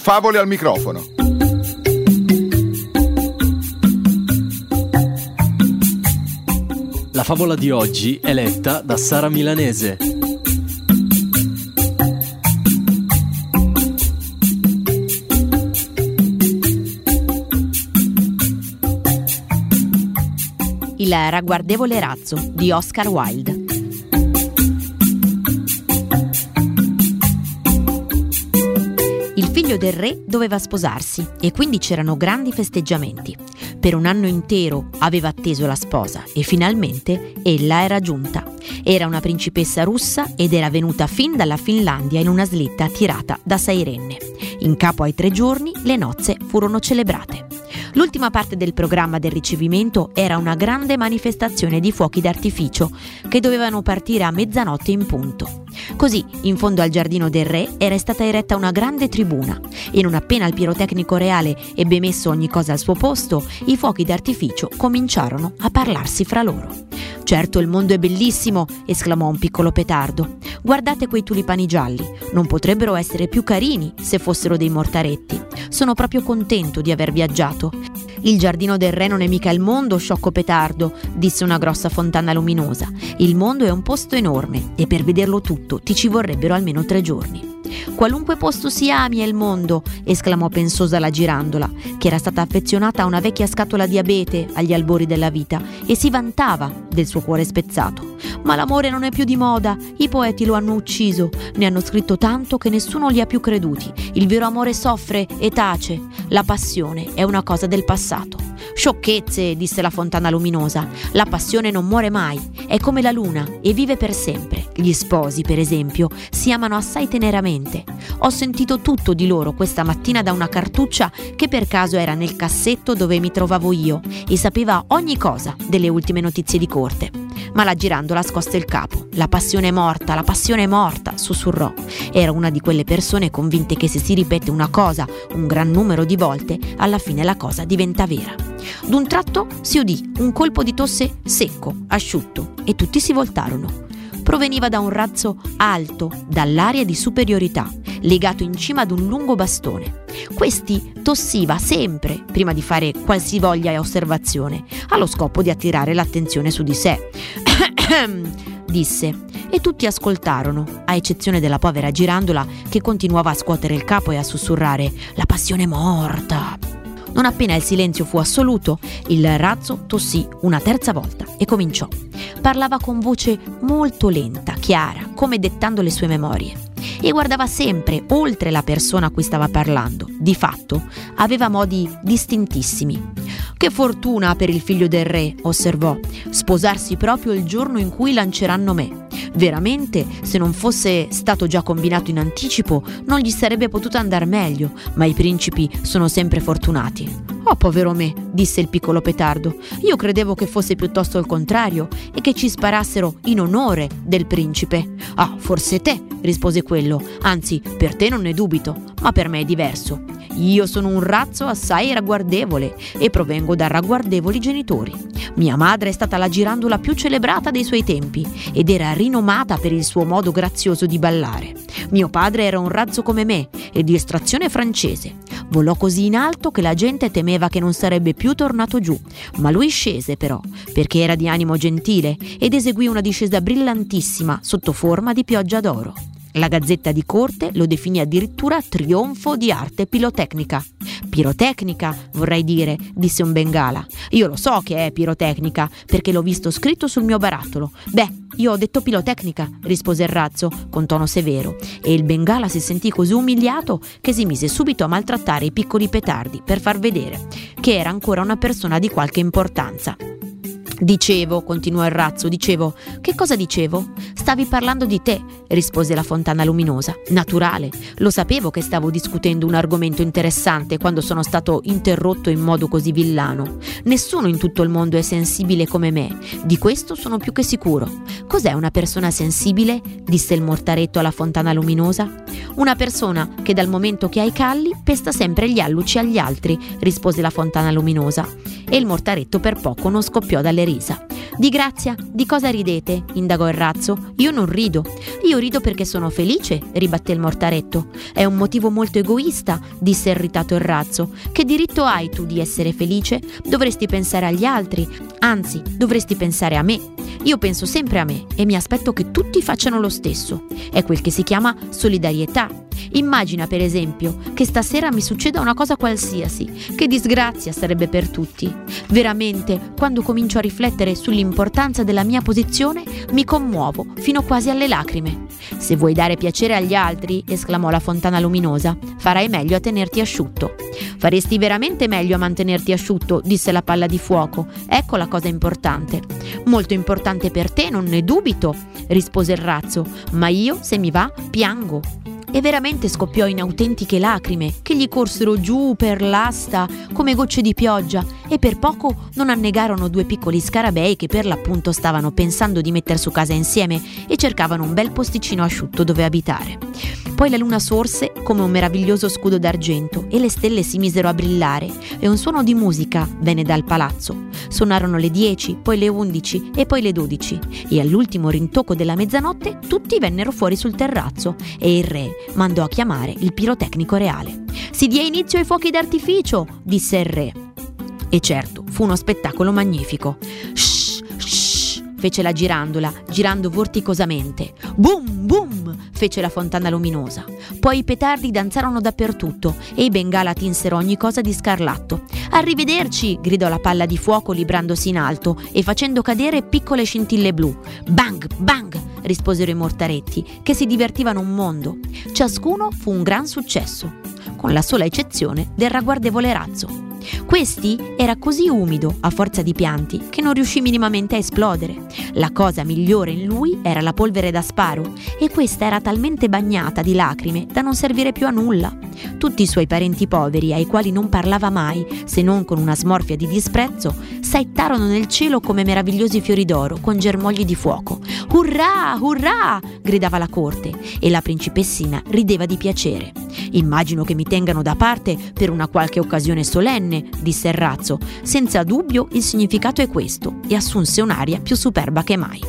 Favole al microfono. La favola di oggi è letta da Sara Milanese. Il ragguardevole razzo di Oscar Wilde. Il figlio del re doveva sposarsi e quindi c'erano grandi festeggiamenti. Per un anno intero aveva atteso la sposa e finalmente ella era giunta. Era una principessa russa ed era venuta fin dalla Finlandia in una slitta tirata da 6 renne. In capo ai 3 giorni le nozze furono celebrate. L'ultima parte del programma del ricevimento era una grande manifestazione di fuochi d'artificio che dovevano partire a mezzanotte in punto. Così, in fondo al giardino del re era stata eretta una grande tribuna e non appena il pirotecnico reale ebbe messo ogni cosa al suo posto, i fuochi d'artificio cominciarono a parlarsi fra loro. «Certo, il mondo è bellissimo!» esclamò un piccolo petardo. «Guardate quei tulipani gialli, non potrebbero essere più carini se fossero dei mortaretti. Sono proprio contento di aver viaggiato». «Il giardino del re non è mica il mondo, sciocco petardo», disse una grossa fontana luminosa. «Il mondo è un posto enorme e per vederlo tutto ti ci vorrebbero almeno 3 giorni». «Qualunque posto si ami è il mondo», esclamò pensosa la girandola, che era stata affezionata a una vecchia scatola di abete agli albori della vita e si vantava del suo cuore spezzato. «Ma l'amore non è più di moda, i poeti lo hanno ucciso, ne hanno scritto tanto che nessuno li ha più creduti. Il vero amore soffre e tace, la passione è una cosa del passato». «Sciocchezze», disse la fontana luminosa, «la passione non muore mai, è come la luna e vive per sempre. Gli sposi, per esempio, si amano assai teneramente. Ho sentito tutto di loro questa mattina da una cartuccia che per caso era nel cassetto dove mi trovavo io e sapeva ogni cosa delle ultime notizie di corte». Ma la girandola scosse il capo. La passione è morta», sussurrò. Era una di quelle persone convinte che se si ripete una cosa un gran numero di volte, alla fine la cosa diventa vera. D'un tratto si udì un colpo di tosse secco, asciutto, e tutti si voltarono. Proveniva da un razzo alto, dall'aria di superiorità, legato in cima ad un lungo bastone. Questi tossiva sempre prima di fare qualsivoglia osservazione, allo scopo di attirare l'attenzione su di sé. Disse, e tutti ascoltarono, a eccezione della povera girandola che continuava a scuotere il capo e a sussurrare «La passione è morta». Non appena il silenzio fu assoluto, il razzo tossì una terza volta e cominciò. Parlava con voce molto lenta, chiara, come dettando le sue memorie. E guardava sempre oltre la persona a cui stava parlando. Di fatto, aveva modi distintissimi. «Che fortuna per il figlio del re», osservò, «sposarsi proprio il giorno in cui lanceranno me. Veramente, se non fosse stato già combinato in anticipo, non gli sarebbe potuto andar meglio, ma i principi sono sempre fortunati». «Oh, povero me», disse il piccolo petardo, «io credevo che fosse piuttosto il contrario e che ci sparassero in onore del principe». «Ah, forse te», rispose quello, «anzi, per te non ne dubito, ma per me è diverso. Io sono un razzo assai ragguardevole e provengo da ragguardevoli genitori. Mia madre è stata la girandola più celebrata dei suoi tempi ed era rinomata per il suo modo grazioso di ballare. Mio padre era un razzo come me e di estrazione francese. Volò così in alto che la gente temeva che non sarebbe più tornato giù, ma lui scese però, perché era di animo gentile ed eseguì una discesa brillantissima sotto forma di pioggia d'oro. La Gazzetta di Corte lo definì addirittura trionfo di arte pirotecnica. «Pirotecnica, vorrei dire», disse un bengala. «Io lo so che è pirotecnica, perché l'ho visto scritto sul mio barattolo». «Beh, io ho detto pirotecnica», rispose il razzo con tono severo, e il bengala si sentì così umiliato che si mise subito a maltrattare i piccoli petardi per far vedere che era ancora una persona di qualche importanza. «Dicevo», continuò il razzo, «dicevo». «Che cosa dicevo?» «Stavi parlando di te», rispose la fontana luminosa. «Naturale, lo sapevo che stavo discutendo un argomento interessante quando sono stato interrotto in modo così villano. Nessuno in tutto il mondo è sensibile come me, di questo sono più che sicuro». «Cos'è una persona sensibile?» disse il mortaretto alla fontana luminosa. «Una persona che dal momento che ha i calli pesta sempre gli alluci agli altri», rispose la fontana luminosa. E il mortaretto per poco non scoppiò dalle risa. Di grazia, di cosa ridete? Indagò il razzo. Io non rido. Io rido perché sono felice, ribatté il mortaretto. È un motivo molto egoista, disse irritato il razzo. Che diritto hai tu di essere felice? Dovresti pensare agli altri, anzi, dovresti pensare a me. Io penso sempre a me e mi aspetto che tutti facciano lo stesso. È quel che si chiama solidarietà. Immagina, per esempio, che stasera mi succeda una cosa qualsiasi. Che disgrazia sarebbe per tutti. Veramente, quando comincio a riflettere sull'importanza della mia posizione, mi commuovo fino quasi alle lacrime. Se vuoi dare piacere agli altri, esclamò la fontana luminosa, farai meglio a tenerti asciutto. Faresti veramente meglio a mantenerti asciutto, disse la palla di fuoco. Ecco la cosa importante. Molto importante per te, non ne dubito, rispose il razzo, ma io, se mi va, piango. E veramente scoppiò in autentiche lacrime che gli corsero giù per l'asta come gocce di pioggia e per poco non annegarono due piccoli scarabei che per l'appunto stavano pensando di metter su casa insieme e cercavano un bel posticino asciutto dove abitare. Poi la luna sorse come un meraviglioso scudo d'argento e le stelle si misero a brillare e un suono di musica venne dal palazzo. Suonarono le 10, poi le 11 e poi le 12 e all'ultimo rintocco della mezzanotte tutti vennero fuori sul terrazzo e il re mandò a chiamare il pirotecnico reale. «Si dia inizio ai fuochi d'artificio», disse il re. E certo, fu uno spettacolo magnifico. «Shh, shh», fece la girandola, girando vorticosamente. «Boom, boom», fece la fontana luminosa. Poi i petardi danzarono dappertutto e i bengala tinsero ogni cosa di scarlatto. «Arrivederci», gridò la palla di fuoco librandosi in alto e facendo cadere piccole scintille blu. «Bang, bang», risposero i mortaretti, che si divertivano un mondo. Ciascuno fu un gran successo, con la sola eccezione del ragguardevole razzo. Questi era così umido a forza di pianti che non riuscì minimamente a esplodere. La cosa migliore in lui era la polvere da sparo e questa era talmente bagnata di lacrime da non servire più a nulla. Tutti i suoi parenti poveri, ai quali non parlava mai, se non con una smorfia di disprezzo, saettarono nel cielo come meravigliosi fiori d'oro con germogli di fuoco. «Urrà, urrà!» gridava la corte e la principessina rideva di piacere. «Immagino che mi tengano da parte per una qualche occasione solenne», disse il razzo. «Senza dubbio il significato è questo», e assunse un'aria più superba che mai.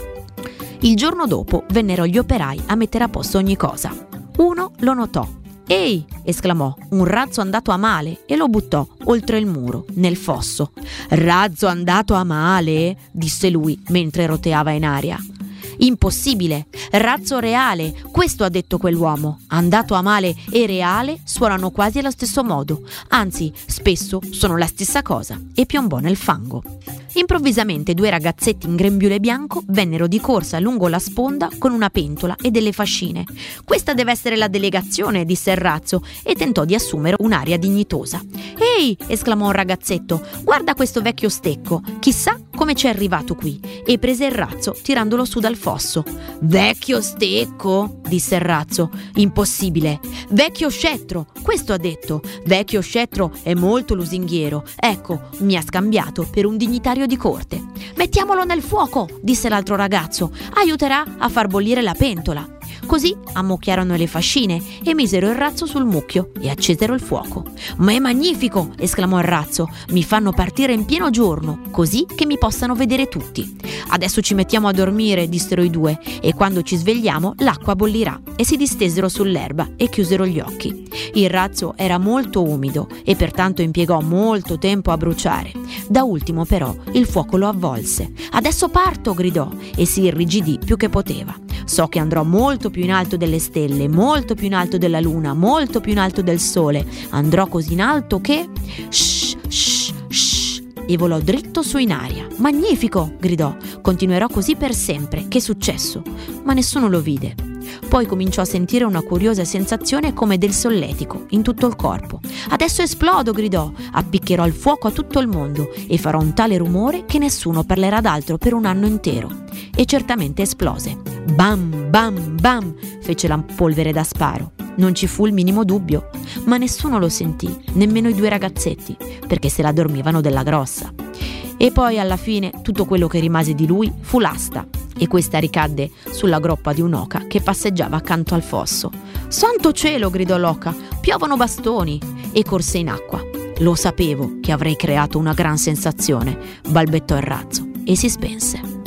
Il giorno dopo vennero gli operai a mettere a posto ogni cosa. Uno lo notò. «Ehi!» esclamò, «un razzo andato a male», e lo buttò oltre il muro, nel fosso. «Razzo andato a male?» disse lui mentre roteava in aria. «Impossibile! Razzo reale!» questo ha detto quell'uomo. Andato a male e reale suonano quasi allo stesso modo, anzi spesso sono la stessa cosa, e piombò nel fango. Improvvisamente due ragazzetti in grembiule bianco vennero di corsa lungo la sponda con una pentola e delle fascine. «Questa deve essere la delegazione», disse il razzo e tentò di assumere un'aria dignitosa. «Ehi!» esclamò un ragazzetto, «guarda questo vecchio stecco, chissà come c'è arrivato qui», e prese il razzo tirandolo su dal fosso. «Vecchio stecco?» disse il razzo. «Impossibile! Vecchio scettro!» questo ha detto. «Vecchio scettro è molto lusinghiero. Ecco, mi ha scambiato per un dignitario di corte». «Mettiamolo nel fuoco», disse l'altro ragazzo, «aiuterà a far bollire la pentola». Così ammucchiarono le fascine e misero il razzo sul mucchio e accesero il fuoco. «Ma è magnifico!» esclamò il razzo. «Mi fanno partire in pieno giorno, così che mi possano vedere tutti». «Adesso ci mettiamo a dormire», dissero i due, «e quando ci svegliamo l'acqua bollirà». E si distesero sull'erba e chiusero gli occhi. Il razzo era molto umido e pertanto impiegò molto tempo a bruciare. Da ultimo però il fuoco lo avvolse. «Adesso parto!» gridò e si irrigidì più che poteva. «So che andrò molto più in alto delle stelle, molto più in alto della luna, molto più in alto del sole. Andrò così in alto che...» «Shh, shh, shh!» e volò dritto su in aria. «Magnifico!» gridò. «Continuerò così per sempre. Che successo?» Ma nessuno lo vide. Poi cominciò a sentire una curiosa sensazione come del solletico in tutto il corpo. «Adesso esplodo!» gridò. «Appiccherò il fuoco a tutto il mondo e farò un tale rumore che nessuno parlerà d'altro per un anno intero». E certamente esplose. «Bam, bam, bam!» fece la polvere da sparo. Non ci fu il minimo dubbio, ma nessuno lo sentì, nemmeno i due ragazzetti, perché se la dormivano della grossa. E poi alla fine tutto quello che rimase di lui fu l'asta, e questa ricadde sulla groppa di un'oca che passeggiava accanto al fosso. «Santo cielo!» gridò l'oca, «piovono bastoni!» e corse in acqua. «Lo sapevo che avrei creato una gran sensazione», balbettò il razzo e si spense.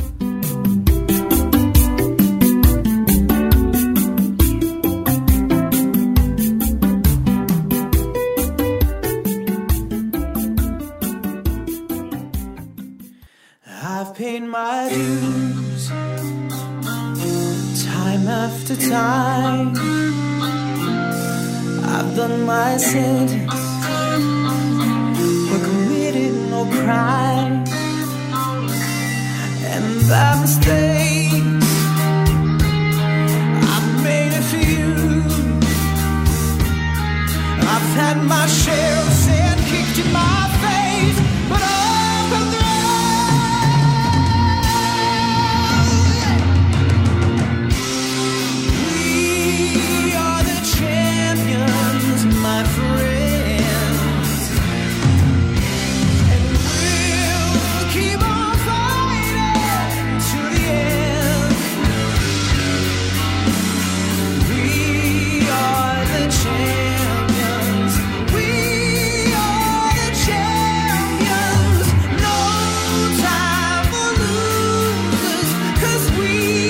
time after time, I've done my sentence, but committed no crime. And by mistakes I've made it for you. I've had my share of sin kicked in my face, but I've come through. We are the champions, my friends, and we'll keep on fighting to the end. We are the champions. We are the champions. No time for losers, 'cause we